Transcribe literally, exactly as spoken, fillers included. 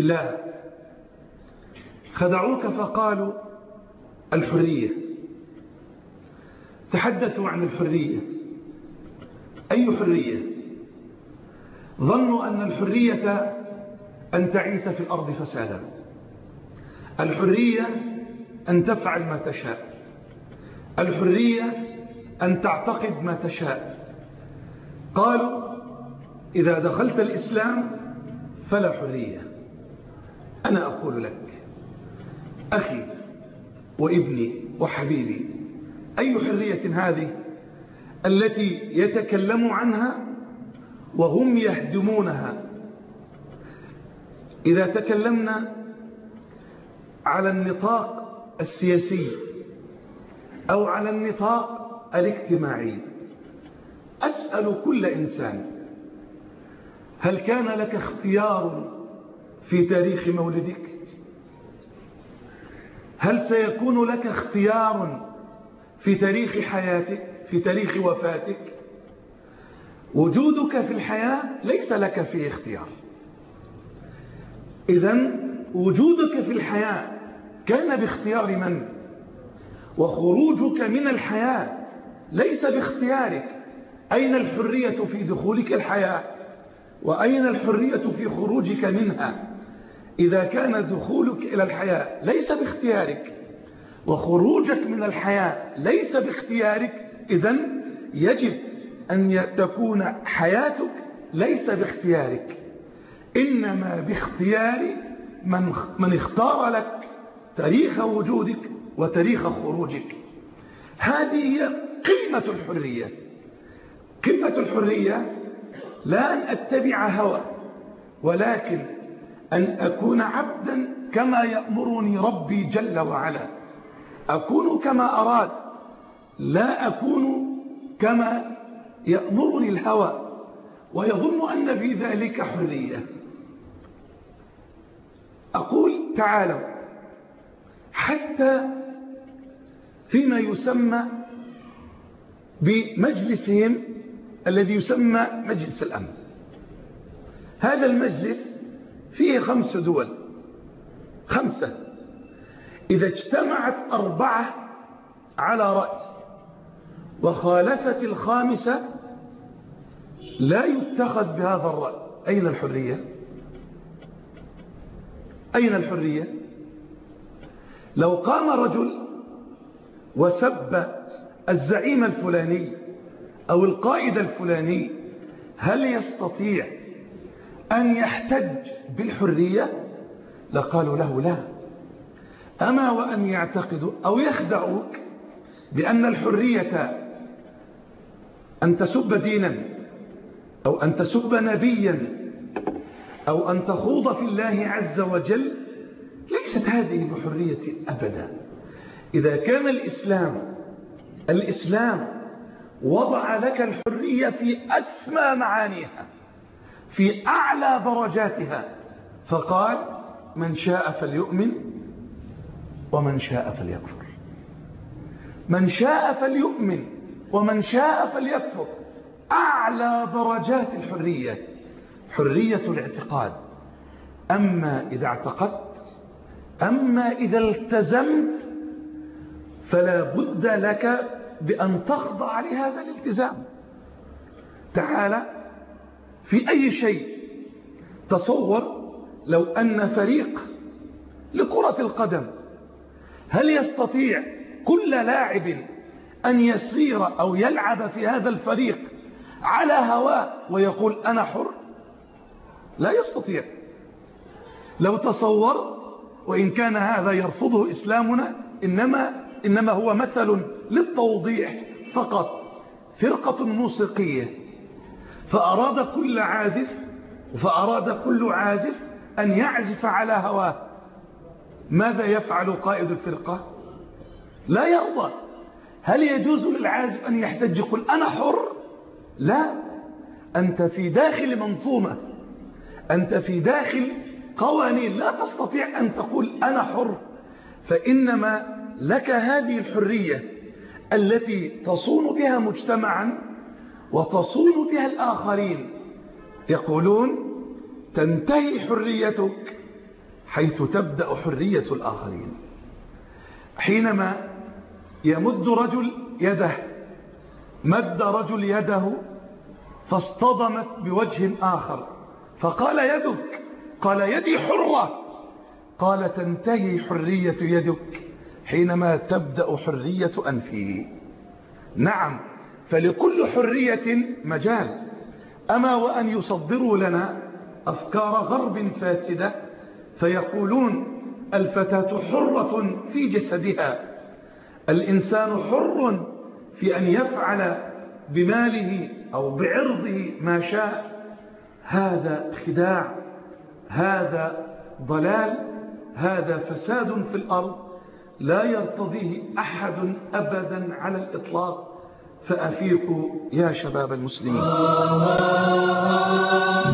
لا، خدعوك فقالوا الحرية. تحدثوا عن الحرية. أي حرية؟ ظنوا أن الحرية أن تعيث في الأرض فسادا، الحرية أن تفعل ما تشاء، الحرية أن تعتقد ما تشاء. قالوا إذا دخلت الإسلام فلا حرية. أنا أقول لك أخي وابني وحبيبي، أي حرية هذه التي يتكلم عنها وهم يهدمونها؟ إذا تكلمنا على النطاق السياسي أو على النطاق الاجتماعي، أسأل كل إنسان: هل كان لك اختيار في تاريخ مولدك؟ هل سيكون لك اختيار في تاريخ حياتك، في تاريخ وفاتك؟ وجودك في الحياة ليس لك فيه اختيار. إذن وجودك في الحياة كان باختيار من؟ وخروجك من الحياة ليس باختيارك. أين الحرية في دخولك الحياة؟ وأين الحرية في خروجك منها؟ إذا كان دخولك إلى الحياة ليس باختيارك وخروجك من الحياة ليس باختيارك، إذن يجب أن تكون حياتك ليس باختيارك، إنما باختيار من, من اختار لك تاريخ وجودك وتاريخ خروجك. هذه هي قمة الحرية. قمة الحرية لا أن أتبع هوى، ولكن أن أكون عبدا كما يأمرني ربي جل وعلا، أكون كما أراد، لا أكون كما يأمرني الهوى ويظن أن في ذلك حرية. أقول تعالوا حتى فيما يسمى بمجلسهم الذي يسمى مجلس الأمن. هذا المجلس فيه خمس دول، خمسة. إذا اجتمعت أربعة على رأي وخالفت الخامسة لا يتخذ بهذا الرأي. أين الحرية؟ أين الحرية؟ لو قام رجل وسب الزعيم الفلاني أو القائد الفلاني، هل يستطيع أن يحتج بالحرية؟ لقالوا له لا. أما وأن يعتقدوا أو يخدعوك بأن الحرية أن تسب دينا أو أن تسب نبيا أو أن تخوض في الله عز وجل، ليست هذه بحرية أبدا. إذا كان الإسلام الإسلام وضع لك الحرية في أسمى معانيها، في أعلى درجاتها، فقال من شاء فليؤمن ومن شاء فليكفر. من شاء فليؤمن ومن شاء فليكفر. أعلى درجات الحرية حرية الاعتقاد. أما إذا اعتقدت، أما إذا التزمت، فلا بد لك بأن تخضع لهذا الالتزام. تعال في أي شيء. تصور لو أن فريق لكرة القدم، هل يستطيع كل لاعب أن يسير أو يلعب في هذا الفريق على هواه ويقول أنا حر؟ لا يستطيع. لو تصور، وإن كان هذا يرفضه إسلامنا، إنما, إنما هو مثل للتوضيح فقط. فرقة موسيقية فأراد كل عازف فأراد كل عازف أن يعزف على هواه، ماذا يفعل قائد الفرقة؟ لا يرضى. هل يجوز للعازف أن يحتج يقول أنا حر؟ لا. أنت في داخل منظومة، أنت في داخل قوانين، لا تستطيع أن تقول أنا حر. فإنما لك هذه الحرية التي تصون بها مجتمعا وتصون بها الآخرين. يقولون تنتهي حريتك حيث تبدأ حرية الآخرين. حينما يمد رجل يده، مد رجل يده فاصطدمت بوجه آخر فقال يدك، قال يدي حرة، قال تنتهي حرية يدك حينما تبدأ حرية أنفه. نعم، فلكل حرية مجال. أما وأن يصدروا لنا أفكار غرب فاسدة فيقولون الفتاة حرة في جسدها، الإنسان حر في أن يفعل بماله أو بعرضه ما شاء. هذا خداع، هذا ضلال، هذا فساد في الأرض لا يرتضيه أحد أبدا على الإطلاق. فأفيقوا يا شباب المسلمين.